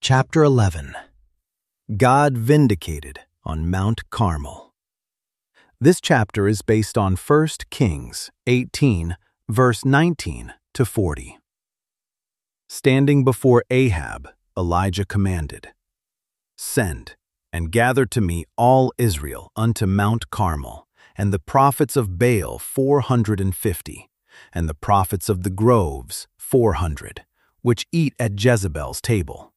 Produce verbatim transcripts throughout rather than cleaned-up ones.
Chapter eleven. God Vindicated on Mount Carmel. This chapter is based on First Kings eighteen, verse nineteen to forty. Standing before Ahab, Elijah commanded, "Send, and gather to me all Israel unto Mount Carmel, and the prophets of Baal four hundred and fifty, and the prophets of the groves four hundred, which eat at Jezebel's table."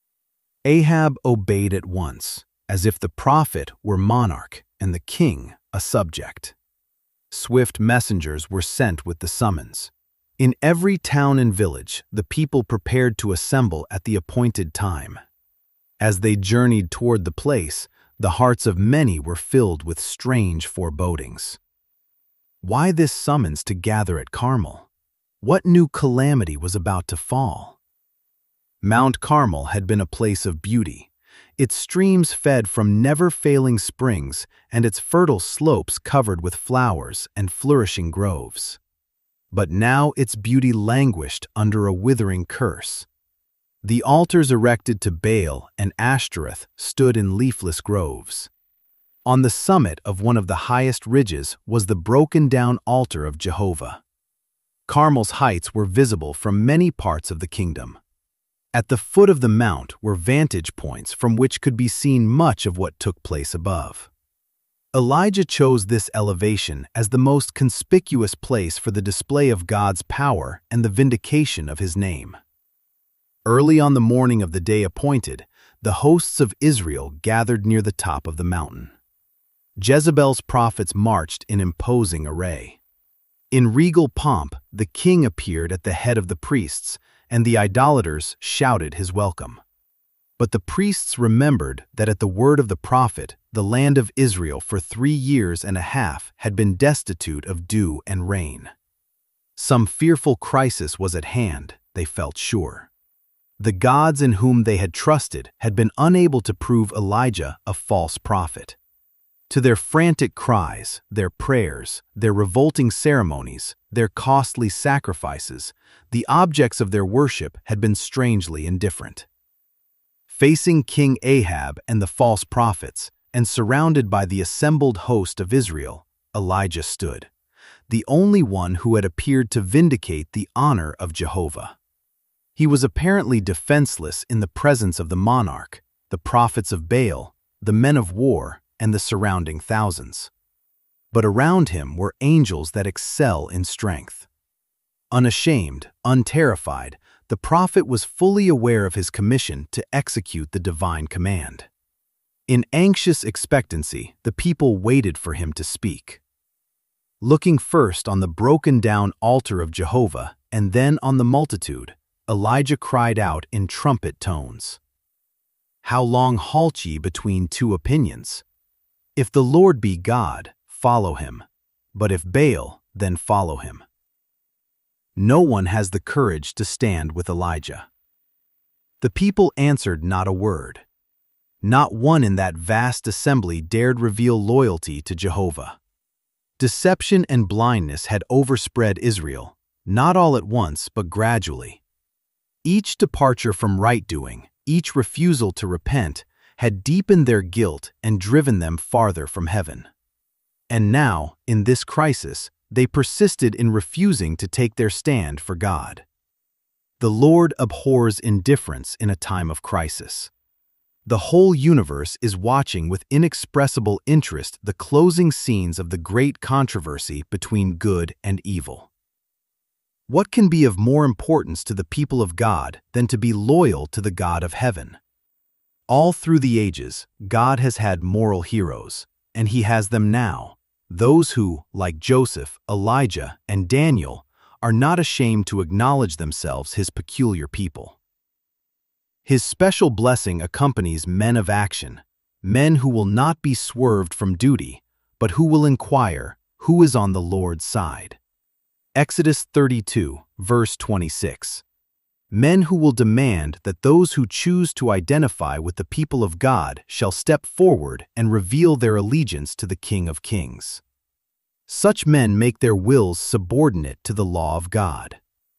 Ahab obeyed at once, as if the prophet were monarch and the king a subject. Swift messengers were sent with the summons. In every town and village, the people prepared to assemble at the appointed time. As they journeyed toward the place, the hearts of many were filled with strange forebodings. Why this summons to gather at Carmel? What new calamity was about to fall? Mount Carmel had been a place of beauty. Its streams fed from never-failing springs, and its fertile slopes covered with flowers and flourishing groves. But now its beauty languished under a withering curse. The altars erected to Baal and Ashtoreth stood in leafless groves. On the summit of one of the highest ridges was the broken-down altar of Jehovah. Carmel's heights were visible from many parts of the kingdom. At the foot of the mount were vantage points from which could be seen much of what took place above. Elijah chose this elevation as the most conspicuous place for the display of God's power and the vindication of his name. Early on the morning of the day appointed, the hosts of Israel gathered near the top of the mountain. Jezebel's prophets marched in imposing array. In regal pomp, the king appeared at the head of the priests, and the idolaters shouted his welcome. But the priests remembered that at the word of the prophet, the land of Israel for three years and a half had been destitute of dew and rain. Some fearful crisis was at hand, they felt sure. The gods in whom they had trusted had been unable to prove Elijah a false prophet. To their frantic cries, their prayers, their revolting ceremonies, their costly sacrifices, the objects of their worship had been strangely indifferent. Facing King Ahab and the false prophets, and surrounded by the assembled host of Israel, Elijah stood, the only one who had appeared to vindicate the honor of Jehovah. He was apparently defenseless in the presence of the monarch, the prophets of Baal, the men of war, and the surrounding thousands. But around him were angels that excel in strength. Unashamed, unterrified, the prophet was fully aware of his commission to execute the divine command. In anxious expectancy, the people waited for him to speak. Looking first on the broken-down altar of Jehovah and then on the multitude, Elijah cried out in trumpet tones, "How long halt ye between two opinions? If the Lord be God, follow him, but if Baal, then follow him." No one has the courage to stand with Elijah. The people answered not a word. Not one in that vast assembly dared reveal loyalty to Jehovah. Deception and blindness had overspread Israel, not all at once but gradually. Each departure from right-doing, each refusal to repent, had deepened their guilt and driven them farther from heaven. And now, in this crisis, they persisted in refusing to take their stand for God. The Lord abhors indifference in a time of crisis. The whole universe is watching with inexpressible interest the closing scenes of the great controversy between good and evil. What can be of more importance to the people of God than to be loyal to the God of heaven? All through the ages, God has had moral heroes, and he has them now, those who, like Joseph, Elijah, and Daniel, are not ashamed to acknowledge themselves his peculiar people. His special blessing accompanies men of action, men who will not be swerved from duty, but who will inquire, who is on the Lord's side. Exodus thirty-two, verse twenty-six. Men who will demand that those who choose to identify with the people of God shall step forward and reveal their allegiance to the King of Kings. Such men make their wills subordinate to the law of God.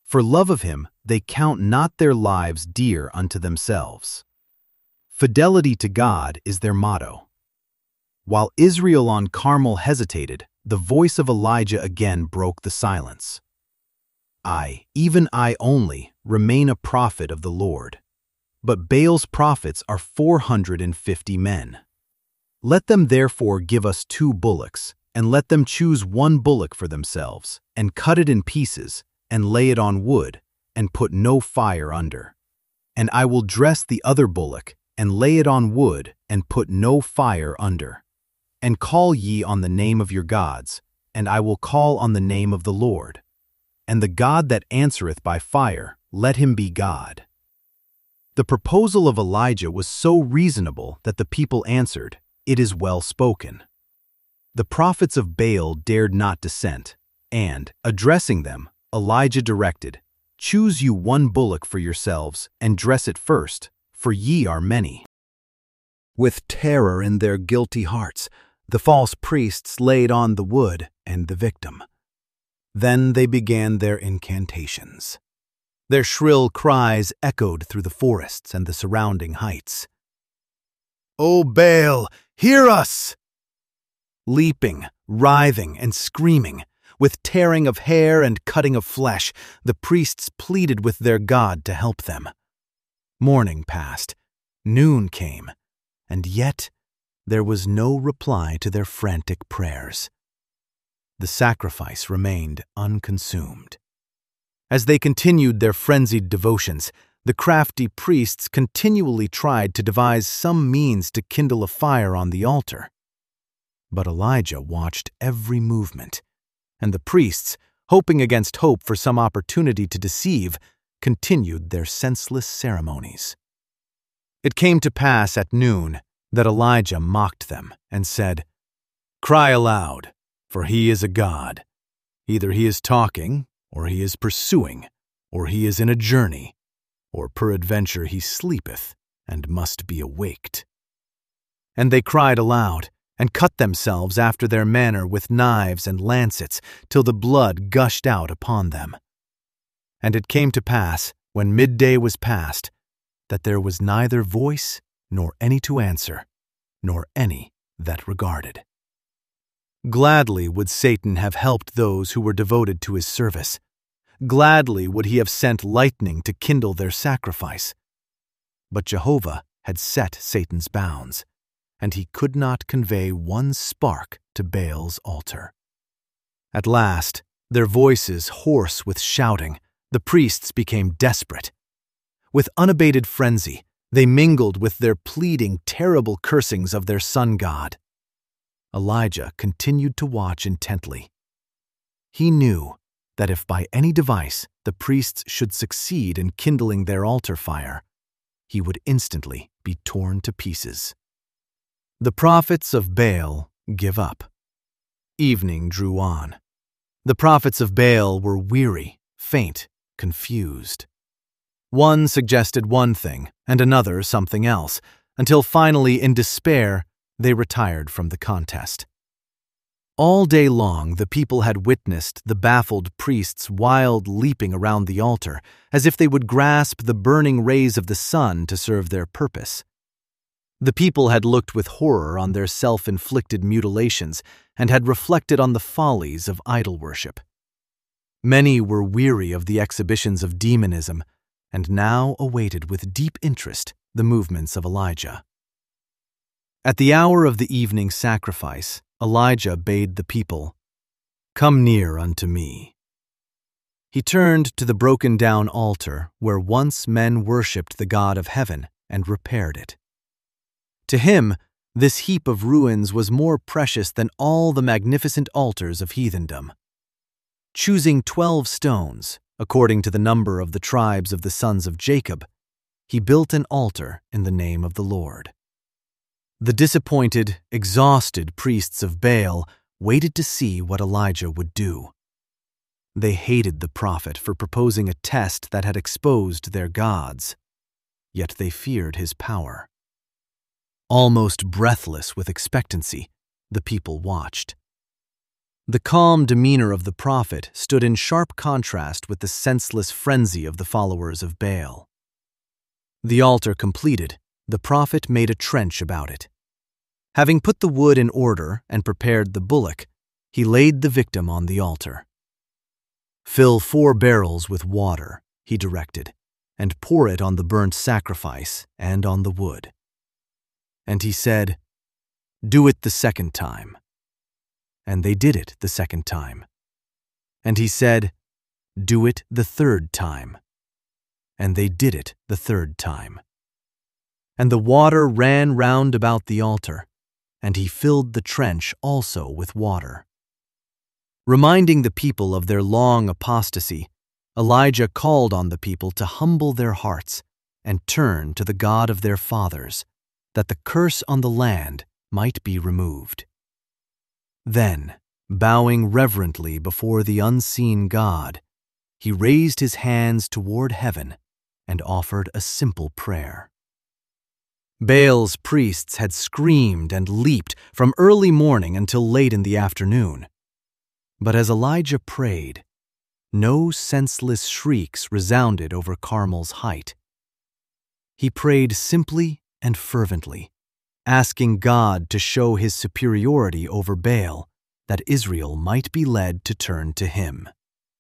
For love of him, they count not their lives dear unto themselves. Fidelity to God is their motto. While Israel on Carmel hesitated, the voice of Elijah again broke the silence. I, even I only, remain a prophet of the Lord. But Baal's prophets are four hundred and fifty men. Let them therefore give us two bullocks, and let them choose one bullock for themselves, and cut it in pieces, and lay it on wood, and put no fire under. And I will dress the other bullock, and lay it on wood, and put no fire under. And call ye on the name of your gods, and I will call on the name of the Lord. And the God that answereth by fire, let him be God. The proposal of Elijah was so reasonable that the people answered, It is well spoken. The prophets of Baal dared not dissent, and, addressing them, Elijah directed, Choose you one bullock for yourselves, and dress it first, for ye are many. With terror in their guilty hearts, the false priests laid on the wood and the victim. Then they began their incantations. Their shrill cries echoed through the forests and the surrounding heights. O Baal, hear us! Leaping, writhing, and screaming, with tearing of hair and cutting of flesh, the priests pleaded with their God to help them. Morning passed, noon came, and yet there was no reply to their frantic prayers. The sacrifice remained unconsumed. As they continued their frenzied devotions, the crafty priests continually tried to devise some means to kindle a fire on the altar. But Elijah watched every movement, and the priests, hoping against hope for some opportunity to deceive, continued their senseless ceremonies. It came to pass at noon that Elijah mocked them and said, Cry aloud, for he is a god. Either he is talking, or he is pursuing, or he is in a journey, or peradventure he sleepeth, and must be awaked. And they cried aloud, and cut themselves after their manner with knives and lancets, till the blood gushed out upon them. And it came to pass, when midday was past, that there was neither voice, nor any to answer, nor any that regarded. Gladly would Satan have helped those who were devoted to his service. Gladly would he have sent lightning to kindle their sacrifice. But Jehovah had set Satan's bounds, and he could not convey one spark to Baal's altar. At last, their voices hoarse with shouting, the priests became desperate. With unabated frenzy, they mingled with their pleading terrible cursings of their sun god. Elijah continued to watch intently. He knew that if by any device the priests should succeed in kindling their altar fire, he would instantly be torn to pieces. The prophets of Baal give up. Evening drew on. The prophets of Baal were weary, faint, confused. One suggested one thing, and another something else, until finally, in despair, they retired from the contest. All day long the people had witnessed the baffled priests' wild leaping around the altar, as if they would grasp the burning rays of the sun to serve their purpose. The people had looked with horror on their self-inflicted mutilations and had reflected on the follies of idol worship. Many were weary of the exhibitions of demonism, and now awaited with deep interest the movements of Elijah. At the hour of the evening sacrifice, Elijah bade the people, Come near unto me. He turned to the broken-down altar where once men worshipped the God of heaven and repaired it. To him, this heap of ruins was more precious than all the magnificent altars of heathendom. Choosing twelve stones, according to the number of the tribes of the sons of Jacob, he built an altar in the name of the Lord. The disappointed, exhausted priests of Baal waited to see what Elijah would do. They hated the prophet for proposing a test that had exposed their gods, yet they feared his power. Almost breathless with expectancy, the people watched. The calm demeanor of the prophet stood in sharp contrast with the senseless frenzy of the followers of Baal. The altar completed, the prophet made a trench about it. Having put the wood in order and prepared the bullock, he laid the victim on the altar. "Fill four barrels with water," he directed, "and pour it on the burnt sacrifice and on the wood." And he said, "Do it the second time." And they did it the second time. And he said, "Do it the third time." And they did it the third time. And the water ran round about the altar, and he filled the trench also with water. Reminding the people of their long apostasy, Elijah called on the people to humble their hearts and turn to the God of their fathers, that the curse on the land might be removed. Then, bowing reverently before the unseen God, he raised his hands toward heaven and offered a simple prayer. Baal's priests had screamed and leaped from early morning until late in the afternoon. But as Elijah prayed, no senseless shrieks resounded over Carmel's height. He prayed simply and fervently, asking God to show his superiority over Baal, that Israel might be led to turn to him.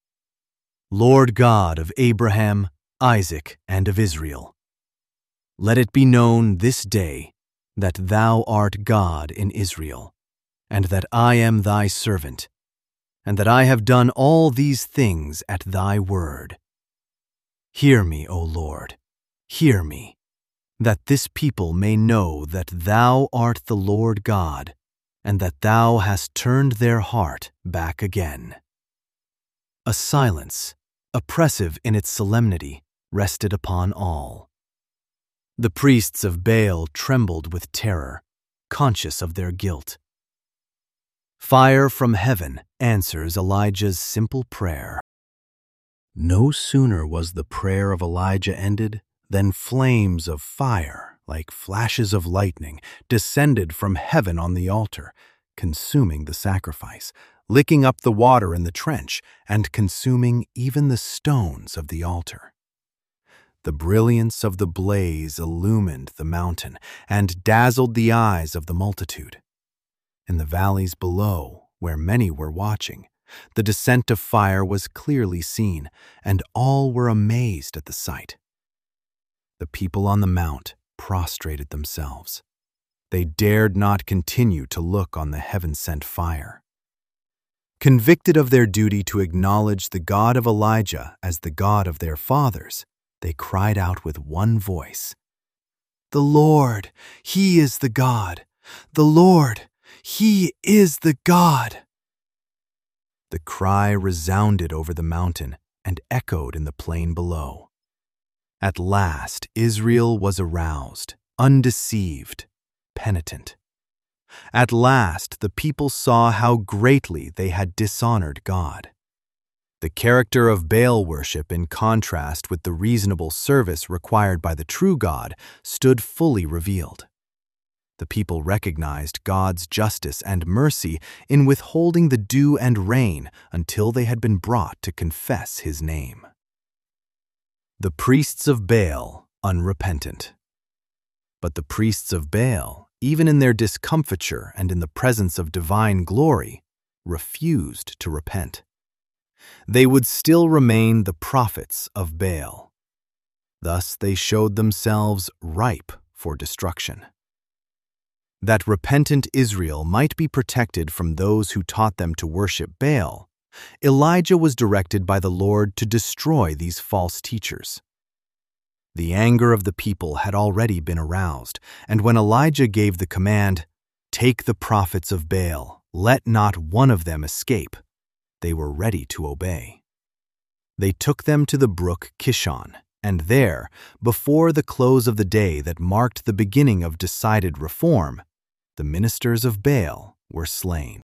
"Lord God of Abraham, Isaac, and of Israel, let it be known this day that thou art God in Israel, and that I am thy servant, and that I have done all these things at thy word. Hear me, O Lord, hear me, that this people may know that thou art the Lord God, and that thou hast turned their heart back again." A silence, oppressive in its solemnity, rested upon all. The priests of Baal trembled with terror, conscious of their guilt. Fire from heaven answers Elijah's simple prayer. No sooner was the prayer of Elijah ended than flames of fire, like flashes of lightning, descended from heaven on the altar, consuming the sacrifice, licking up the water in the trench, and consuming even the stones of the altar. The brilliance of the blaze illumined the mountain and dazzled the eyes of the multitude. In the valleys below, where many were watching, the descent of fire was clearly seen, and all were amazed at the sight. The people on the mount prostrated themselves. They dared not continue to look on the heaven-sent fire. Convicted of their duty to acknowledge the God of Elijah as the God of their fathers, they cried out with one voice, "The Lord, He is the God! The Lord, He is the God!" The cry resounded over the mountain and echoed in the plain below. At last Israel was aroused, undeceived, penitent. At last the people saw how greatly they had dishonored God. The character of Baal worship, in contrast with the reasonable service required by the true God, stood fully revealed. The people recognized God's justice and mercy in withholding the dew and rain until they had been brought to confess His name. The priests of Baal, unrepentant. But the priests of Baal, even in their discomfiture and in the presence of divine glory, refused to repent. They would still remain the prophets of Baal. Thus they showed themselves ripe for destruction. That repentant Israel might be protected from those who taught them to worship Baal, Elijah was directed by the Lord to destroy these false teachers. The anger of the people had already been aroused, and when Elijah gave the command, "Take the prophets of Baal, let not one of them escape," they were ready to obey. They took them to the brook Kishon, and there, before the close of the day that marked the beginning of decided reform, the ministers of Baal were slain.